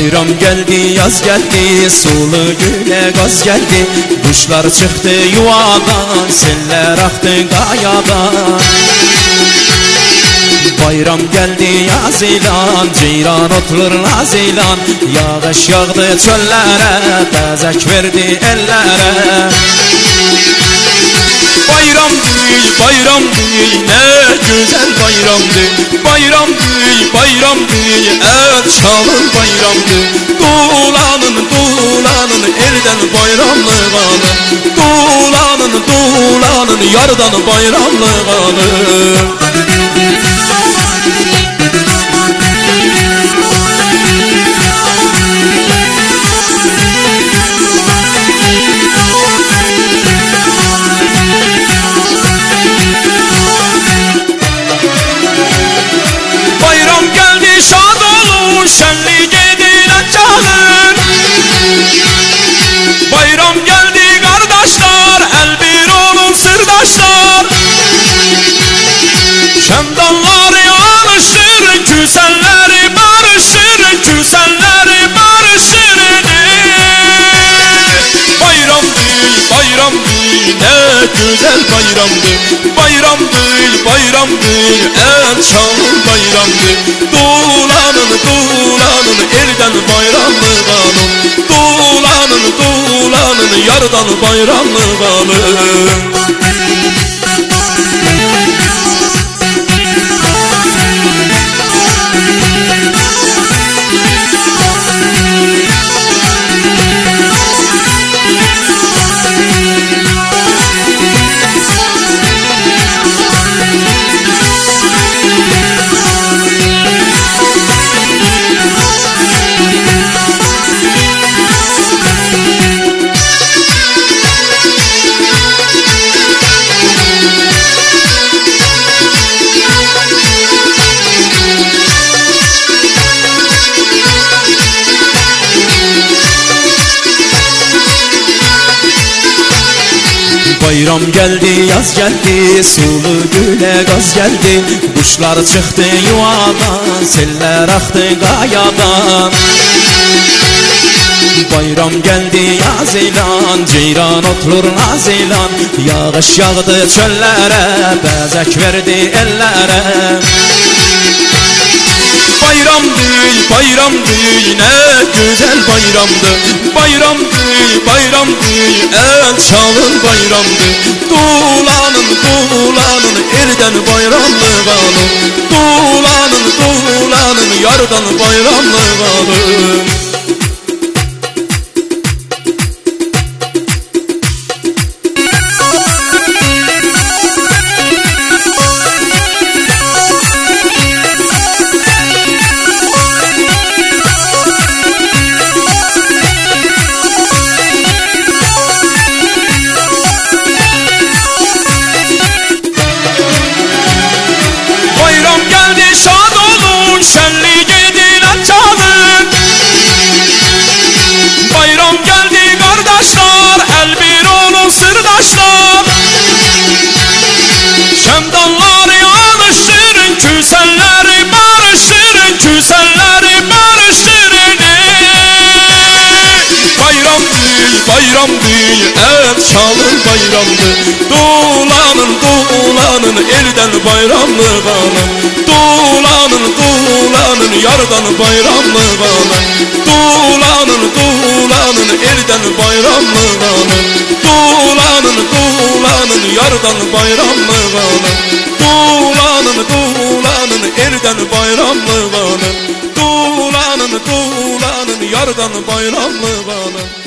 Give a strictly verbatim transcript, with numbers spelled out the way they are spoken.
Bayram geldi, yaz geldi, sulu güne gaz geldi. Kuşlar çıktı yuvadan, seller aktı kayadan. Bayram geldi yaz ilan, ceyran oturur naz ilan. Yağış yağdı çöllere, bezek verdi ellere. Bayram değil, bayram değil, ne güzel bayramdı. Bayram değil, bayram değil, el çalın bayramdı. Doğulanın, doğulanın, elden bayramlık alın. Doğulanın, doğulanın, yardan bayramlık alın. Şenlik edile çalın. Bayram geldi kardeşler, el bir olun sırdaşlar. Şemdalları alıştırın, küsenleri barıştırın, küsenleri barıştırın. Bayram değil, bayram değil, ne güzel bayramdı. Bayram değil, bayram değil, el çalın bayramdı. Doğulanın, doğulanın, elden bayramlık alın. Doğulanın, doğulanın, yardan bayramlık alın. Bayram geldi, yaz geldi, sulu güne gaz geldi. Kuşlar çıktı yuvadan, seller aktı kayadan. Bayram geldi yaz ilan, ceyran oturur naz ilan. Yağış yağdı çöllere, bezek verdi ellere. Bayram değil, bayram değil, ne güzel bayramdı. Bayram değil, bayram değil, el çalın bayramdı. Doğulanın, doğulanın, elden bayramlık alın. Doğulanın, doğulanın, yardan bayramlık alın. Şenlik edile çalın. Bayram geldi kardeşler, el bir olun sırdaşlar. Şemdalları alıştırın, küsenleri barıştırın, küsenleri barıştırın. Bayram değil, bayram değil, el çalın bayramdı. Doğulanın, doğulanın, elden bayramlık alın. Doğulanın, doğulanın, yardan bayramlık alın. Doğulanın, doğulanın, elden bayramlık alın. Doğulanın, doğulanın, yardan bayramlık alın. Doğulanın, doğulanın, elden bayramlık alın. Doğulanın, doğulanın, yardan bayramlık alın.